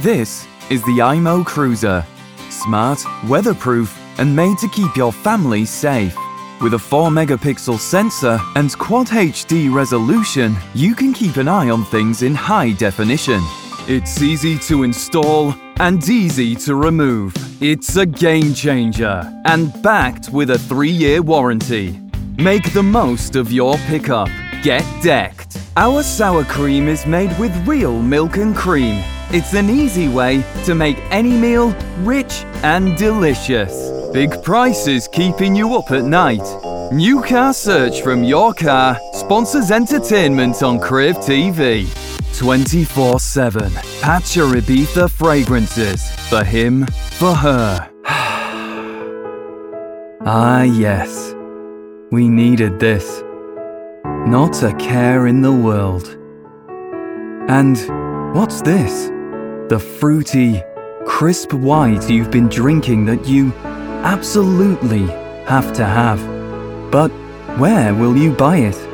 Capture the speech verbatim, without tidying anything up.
This is the i M O Cruiser. Smart, weatherproof, and made to keep your family safe. With a four megapixel sensor and Quad H D resolution, you can keep an eye on things in high definition. It's easy to install and easy to remove. It's a game changer and backed with a three-year warranty. Make the most of your pickup. Get decked. Our sour cream is made with real milk and cream. It's an easy way to make any meal rich and delicious. Big prices keeping you up at night. New Car Search from Your Car sponsors entertainment on Crave T V. twenty-four seven. Pacha Ibiza fragrances. For him, for her. Ah yes, we needed this. Not a care in the world. And what's this? The fruity, crisp white you've been drinking that you absolutely have to have. But where will you buy it?